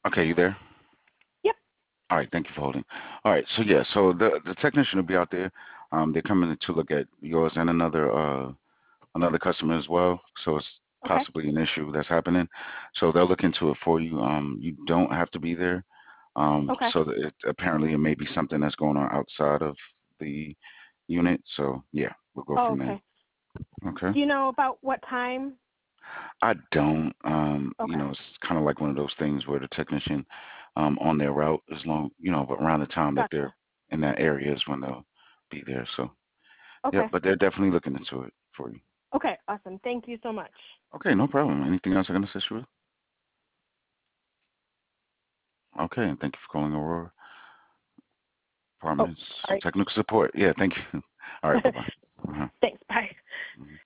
Okay, you there? Yep. All right, thank you for holding. All right, so yeah, so the technician will be out there. They're coming to look at yours and another customer as well. So it's Okay. possibly an issue that's happening. So they'll look into it for you. You don't have to be there. Okay. So that apparently it may be something that's going on outside of the unit. So yeah, we'll go Oh, from there. okay. Okay. Do you know about what time? I don't. Okay. It's kind of like one of those things where the technician, on their route, as long, around the time that they're Gotcha. in that area is when they'll be there. So, yeah, Okay. but they're definitely looking into it for you. Okay. Awesome. Thank you so much. Okay, no problem. Anything else I can assist you with? Okay, and thank you for calling Aurora Oh, Apartments sorry. Technical Support. Yeah, thank you. All right, bye-bye. Uh-huh. Thanks. Bye. Mhm.